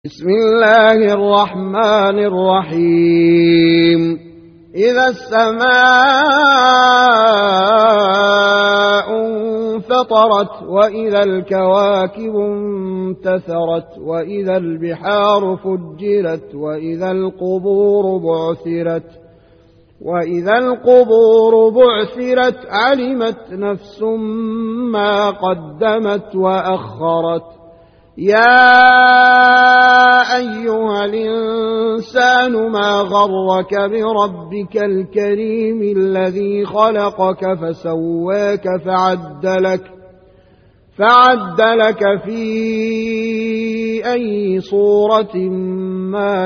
بسم الله الرحمن الرحيم. إذا السماء انفطرت وإذا الكواكب انتثرت وإذا البحار فجرت وإذا القبور بعثرت علمت نفس ما قدمت وأخرت. يا أيها الإنسان ما غرك بربك الكريم الذي خلقك فسواك فعدلك في أي صورة ما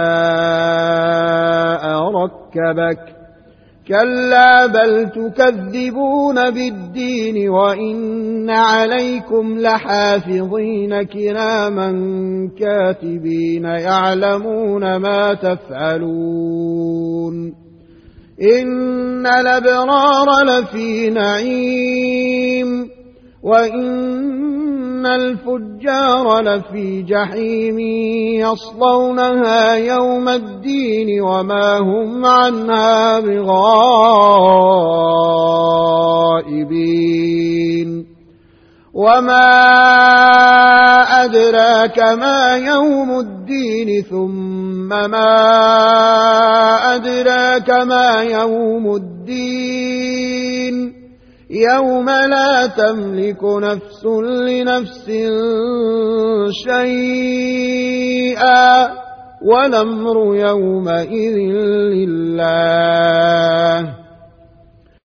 شاء ركبك. كلا بل تكذبون بالدين وإن عليكم لحافظين كراما كاتبين يعلمون ما تفعلون. إن الأبرار لفي نعيم وإن الفجار لفي جحيم يصلونها يوم الدين وما هم عنها بغائبين. وما أدراك ما يوم الدين ثم ما أدراك ما يوم الدين يوم لا تملك نفس لنفس شيئا والأمر يومئذ لله.